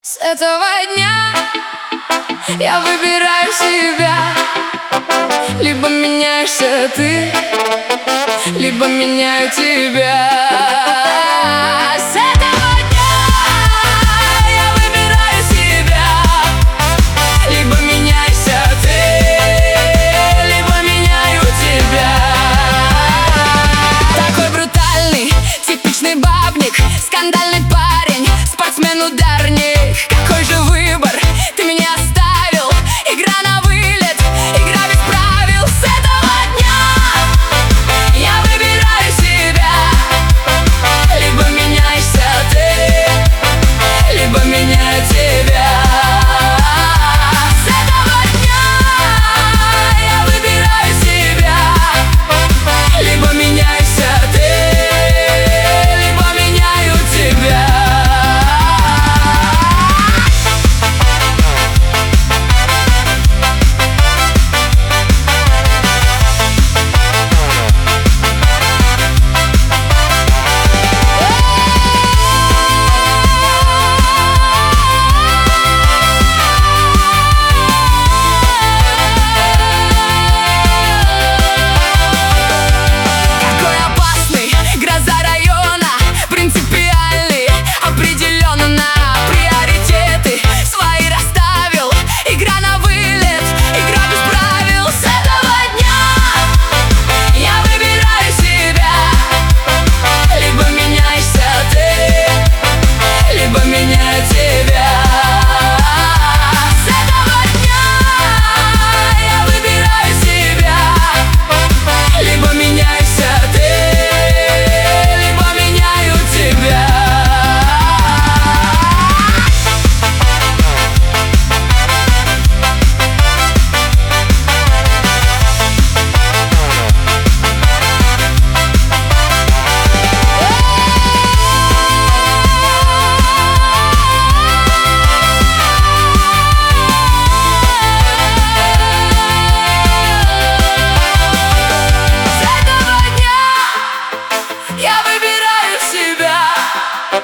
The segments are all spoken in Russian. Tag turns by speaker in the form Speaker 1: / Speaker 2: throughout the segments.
Speaker 1: С этого дня я выбираю себя. Либо меняешься ты, либо меняю тебя. С этого дня я выбираю себя. Либо меняешься ты, либо меняю тебя. Такой брутальный, типичный бабник, скандальный парень, спортсмен-ударник. Какой же выбор ты меня оставил? Игра на вылет, игра без правил. С этого дня я выбираю себя. Либо меняешься ты, либо меняю тебя. С этого дня я выбираю себя. Либо меняешься ты, либо меняю тебя.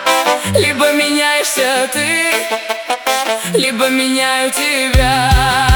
Speaker 1: Либо меняешься ты, либо меняю тебя.